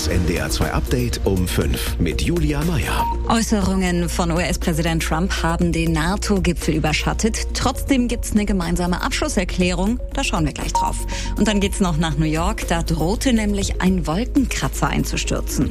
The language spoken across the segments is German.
Das NDR 2 Update um 5 mit Julia Meyer. Äußerungen von US-Präsident Trump haben den NATO-Gipfel überschattet. Trotzdem gibt's eine gemeinsame Abschlusserklärung. Da schauen wir gleich drauf. Und dann geht's noch nach New York. Da drohte nämlich ein Wolkenkratzer einzustürzen.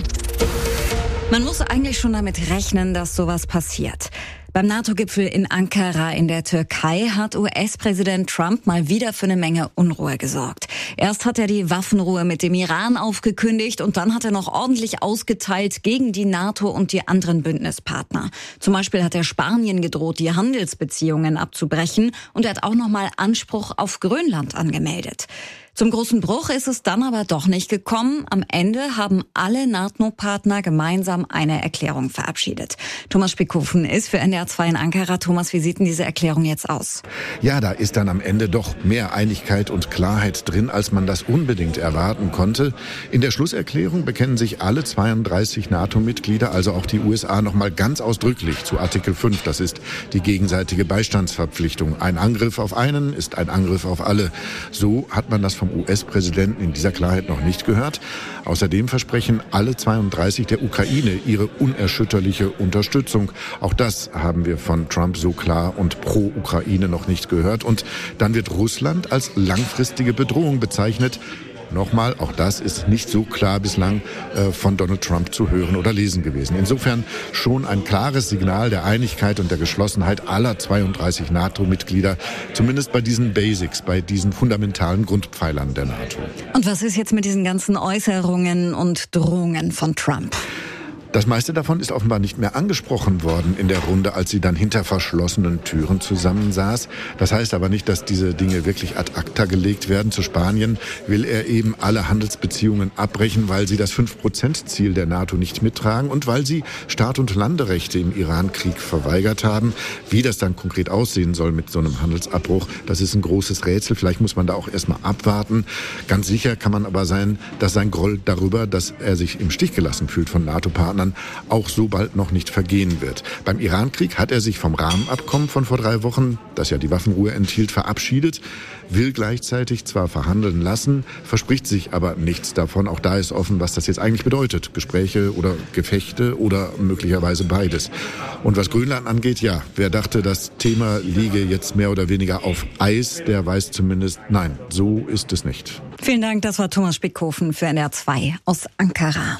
Man muss eigentlich schon damit rechnen, dass sowas passiert. Beim NATO-Gipfel in Ankara in der Türkei hat US-Präsident Trump mal wieder für eine Menge Unruhe gesorgt. Erst hat er die Waffenruhe mit dem Iran aufgekündigt und dann hat er noch ordentlich ausgeteilt gegen die NATO und die anderen Bündnispartner. Zum Beispiel hat er Spanien gedroht, die Handelsbeziehungen abzubrechen, und er hat auch noch mal Anspruch auf Grönland angemeldet. Zum großen Bruch ist es dann aber doch nicht gekommen. Am Ende haben alle NATO-Partner gemeinsam eine Erklärung verabschiedet. Thomas Spickhofen ist für NDR 2 in Ankara. Thomas, wie sieht denn diese Erklärung jetzt aus? Ja, da ist dann am Ende doch mehr Einigkeit und Klarheit drin, als man das unbedingt erwarten konnte. In der Schlusserklärung bekennen sich alle 32 NATO-Mitglieder, also auch die USA, nochmal ganz ausdrücklich zu Artikel 5. Das ist die gegenseitige Beistandsverpflichtung. Ein Angriff auf einen ist ein Angriff auf alle. So hat man das vom US-Präsidenten in dieser Klarheit noch nicht gehört. Außerdem versprechen alle 32 der Ukraine ihre unerschütterliche Unterstützung. Auch das haben wir von Trump so klar und pro Ukraine noch nicht gehört. Und dann wird Russland als langfristige Bedrohung bezeichnet. Nochmal, auch das ist nicht so klar bislang von Donald Trump zu hören oder lesen gewesen. Insofern schon ein klares Signal der Einigkeit und der Geschlossenheit aller 32 NATO-Mitglieder, zumindest bei diesen Basics, bei diesen fundamentalen Grundpfeilern der NATO. Und was ist jetzt mit diesen ganzen Äußerungen und Drohungen von Trump? Das meiste davon ist offenbar nicht mehr angesprochen worden in der Runde, als sie dann hinter verschlossenen Türen zusammensaß. Das heißt aber nicht, dass diese Dinge wirklich ad acta gelegt werden. Zu Spanien will er eben alle Handelsbeziehungen abbrechen, weil sie das 5%-Ziel der NATO nicht mittragen und weil sie Staat- und Landerechte im Iran-Krieg verweigert haben. Wie das dann konkret aussehen soll mit so einem Handelsabbruch, das ist ein großes Rätsel. Vielleicht muss man da auch erstmal abwarten. Ganz sicher kann man aber sein, dass sein Groll darüber, dass er sich im Stich gelassen fühlt von NATO-Partnern, auch so bald noch nicht vergehen wird. Beim Iran-Krieg hat er sich vom Rahmenabkommen von vor 3 Wochen, das ja die Waffenruhe enthielt, verabschiedet, will gleichzeitig zwar verhandeln lassen, verspricht sich aber nichts davon. Auch da ist offen, was das jetzt eigentlich bedeutet. Gespräche oder Gefechte oder möglicherweise beides. Und was Grönland angeht, ja, wer dachte, das Thema liege jetzt mehr oder weniger auf Eis, der weiß zumindest, nein, so ist es nicht. Vielen Dank, das war Thomas Spickhofen für NDR 2 aus Ankara.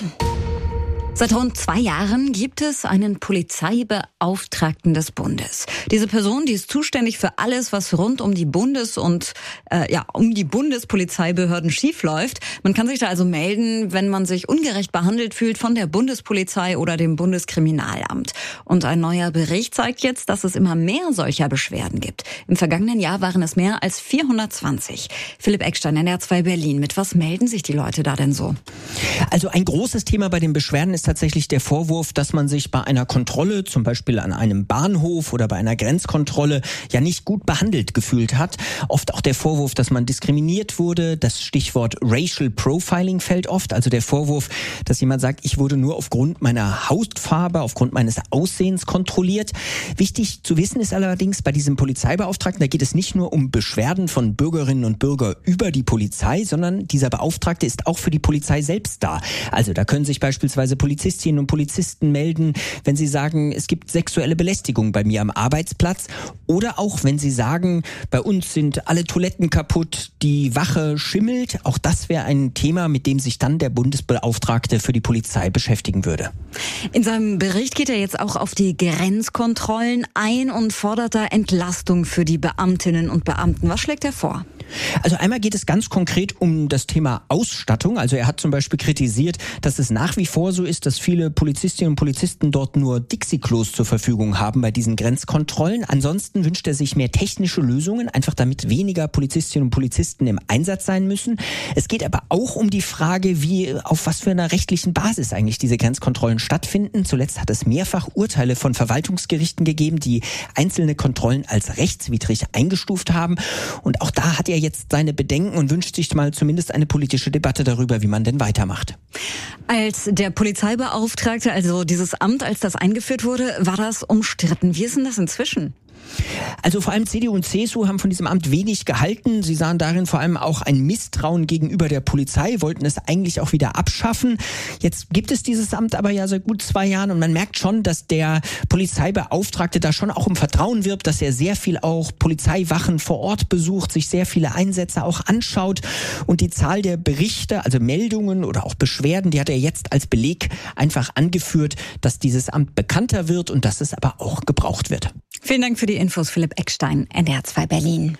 Seit rund 2 Jahren gibt es einen Polizeibeauftragten des Bundes. Diese Person, die ist zuständig für alles, was rund um die um die Bundespolizeibehörden schiefläuft. Man kann sich da also melden, wenn man sich ungerecht behandelt fühlt von der Bundespolizei oder dem Bundeskriminalamt. Und ein neuer Bericht zeigt jetzt, dass es immer mehr solcher Beschwerden gibt. Im vergangenen Jahr waren es mehr als 420. Philipp Eckstein, NDR 2 Berlin. Mit was melden sich die Leute da denn so? Also ein großes Thema bei den Beschwerden ist tatsächlich der Vorwurf, dass man sich bei einer Kontrolle, zum Beispiel an einem Bahnhof oder bei einer Grenzkontrolle, ja nicht gut behandelt gefühlt hat. Oft auch der Vorwurf, dass man diskriminiert wurde. Das Stichwort Racial Profiling fällt oft. Also der Vorwurf, dass jemand sagt, ich wurde nur aufgrund meiner Hautfarbe, aufgrund meines Aussehens kontrolliert. Wichtig zu wissen ist allerdings, bei diesem Polizeibeauftragten, da geht es nicht nur um Beschwerden von Bürgerinnen und Bürgern über die Polizei, sondern dieser Beauftragte ist auch für die Polizei selbst da. Also da können sich beispielsweise Polizistinnen und Polizisten melden, wenn sie sagen, es gibt sexuelle Belästigung bei mir am Arbeitsplatz, oder auch wenn sie sagen, bei uns sind alle Toiletten kaputt, die Wache schimmelt. Auch das wäre ein Thema, mit dem sich dann der Bundesbeauftragte für die Polizei beschäftigen würde. In seinem Bericht geht er jetzt auch auf die Grenzkontrollen ein und fordert da Entlastung für die Beamtinnen und Beamten. Was schlägt er vor? Also einmal geht es ganz konkret um das Thema Ausstattung. Also er hat zum Beispiel kritisiert, dass es nach wie vor so ist, dass viele Polizistinnen und Polizisten dort nur Dixie-Klos zur Verfügung haben bei diesen Grenzkontrollen. Ansonsten wünscht er sich mehr technische Lösungen, einfach damit weniger Polizistinnen und Polizisten im Einsatz sein müssen. Es geht aber auch um die Frage, auf was für einer rechtlichen Basis eigentlich diese Grenzkontrollen stattfinden. Zuletzt hat es mehrfach Urteile von Verwaltungsgerichten gegeben, die einzelne Kontrollen als rechtswidrig eingestuft haben. Und auch da hat er jetzt seine Bedenken und wünscht sich mal zumindest eine politische Debatte darüber, wie man denn weitermacht. Als der Polizeibeauftragte, also dieses Amt, als das eingeführt wurde, war das umstritten. Wie ist denn das inzwischen? Also vor allem CDU und CSU haben von diesem Amt wenig gehalten. Sie sahen darin vor allem auch ein Misstrauen gegenüber der Polizei, wollten es eigentlich auch wieder abschaffen. Jetzt gibt es dieses Amt aber ja seit gut 2 Jahren und man merkt schon, dass der Polizeibeauftragte da schon auch um Vertrauen wirbt, dass er sehr viel auch Polizeiwachen vor Ort besucht, sich sehr viele Einsätze auch anschaut und die Zahl der Berichte, also Meldungen oder auch Beschwerden, die hat er jetzt als Beleg einfach angeführt, dass dieses Amt bekannter wird und dass es aber auch gebraucht wird. Vielen Dank für die Infos, Philipp Eckstein, NDR 2 Berlin.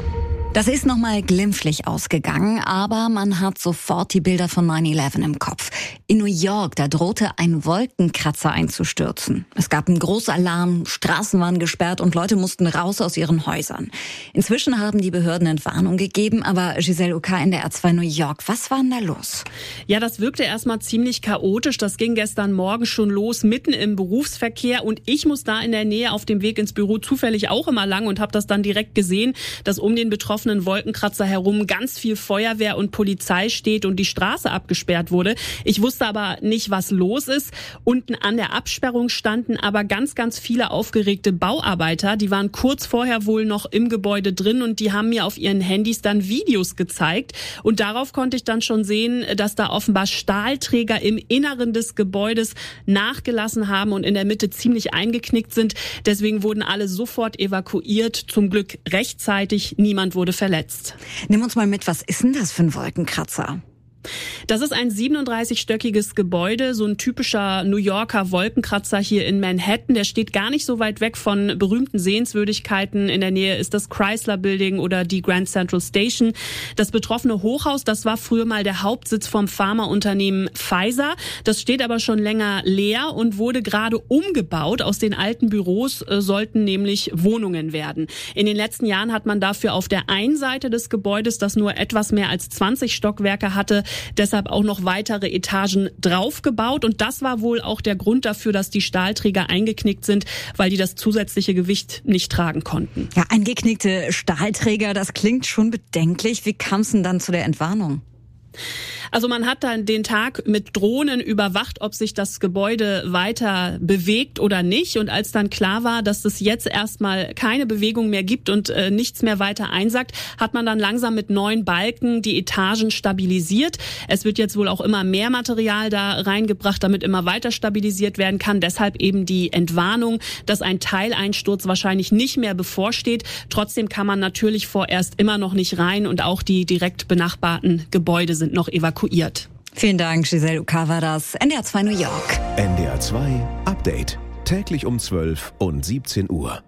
Das ist nochmal glimpflich ausgegangen, aber man hat sofort die Bilder von 9/11 im Kopf. In New York, da drohte ein Wolkenkratzer einzustürzen. Es gab einen Großalarm, Straßen waren gesperrt und Leute mussten raus aus ihren Häusern. Inzwischen haben die Behörden Entwarnung gegeben, aber Giselle Uka, NDR 2 New York, was war denn da los? Ja, das wirkte erstmal ziemlich chaotisch. Das ging gestern Morgen schon los, mitten im Berufsverkehr. Und ich muss da in der Nähe auf dem Weg ins Büro zufällig auch immer lang und habe das dann direkt gesehen, dass um den betroffenen Wolkenkratzer herum ganz viel Feuerwehr und Polizei steht und die Straße abgesperrt wurde. Ich wusste aber nicht, was los ist. Unten an der Absperrung standen aber ganz, ganz viele aufgeregte Bauarbeiter. Die waren kurz vorher wohl noch im Gebäude drin und die haben mir auf ihren Handys dann Videos gezeigt. Und darauf konnte ich dann schon sehen, dass da offenbar Stahlträger im Inneren des Gebäudes nachgelassen haben und in der Mitte ziemlich eingeknickt sind. Deswegen wurden alle sofort evakuiert. Zum Glück rechtzeitig. Niemand wurde verletzt. Nimm uns mal mit, was ist denn das für ein Wolkenkratzer? Das ist ein 37-stöckiges Gebäude, so ein typischer New Yorker Wolkenkratzer hier in Manhattan. Der steht gar nicht so weit weg von berühmten Sehenswürdigkeiten. In der Nähe ist das Chrysler Building oder die Grand Central Station. Das betroffene Hochhaus, das war früher mal der Hauptsitz vom Pharmaunternehmen Pfizer. Das steht aber schon länger leer und wurde gerade umgebaut. Aus den alten Büros sollten nämlich Wohnungen werden. In den letzten Jahren hat man dafür auf der einen Seite des Gebäudes, das nur etwas mehr als 20 Stockwerke hatte, deshalb auch noch weitere Etagen draufgebaut. Und das war wohl auch der Grund dafür, dass die Stahlträger eingeknickt sind, weil die das zusätzliche Gewicht nicht tragen konnten. Ja, eingeknickte Stahlträger, das klingt schon bedenklich. Wie kam es denn dann zu der Entwarnung? Also man hat dann den Tag mit Drohnen überwacht, ob sich das Gebäude weiter bewegt oder nicht. Und als dann klar war, dass es jetzt erstmal keine Bewegung mehr gibt und nichts mehr weiter einsackt, hat man dann langsam mit 9 Balken die Etagen stabilisiert. Es wird jetzt wohl auch immer mehr Material da reingebracht, damit immer weiter stabilisiert werden kann. Deshalb eben die Entwarnung, dass ein Teileinsturz wahrscheinlich nicht mehr bevorsteht. Trotzdem kann man natürlich vorerst immer noch nicht rein und auch die direkt benachbarten Gebäude sind noch evakuiert. Vielen Dank, Giselle Uka war das. NDR 2 New York. NDR 2 Update. Täglich um 12 und 17 Uhr.